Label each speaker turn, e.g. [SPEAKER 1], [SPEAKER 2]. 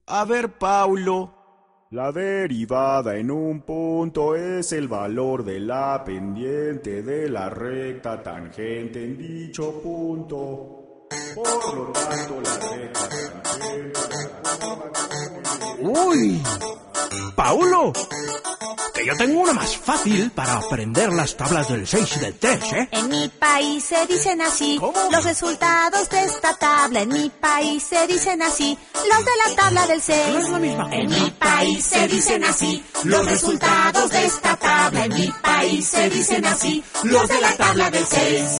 [SPEAKER 1] A ver, Paulo.
[SPEAKER 2] La derivada en un punto es el valor de la pendiente de la recta tangente en dicho punto. Por lo tanto, la recta tangente...
[SPEAKER 3] ¡Uy! ¡Paulo! Que yo tengo una más fácil para aprender las tablas del 6 y del 3, ¿eh?
[SPEAKER 4] En mi país se dicen así.
[SPEAKER 3] ¿Cómo?
[SPEAKER 4] Los resultados de esta tabla. En mi país se dicen así. Los de la tabla del 6.
[SPEAKER 3] No es la misma.
[SPEAKER 4] En mi país se dicen así. Los resultados de esta tabla. En mi país se dicen así. Los de la tabla del 6.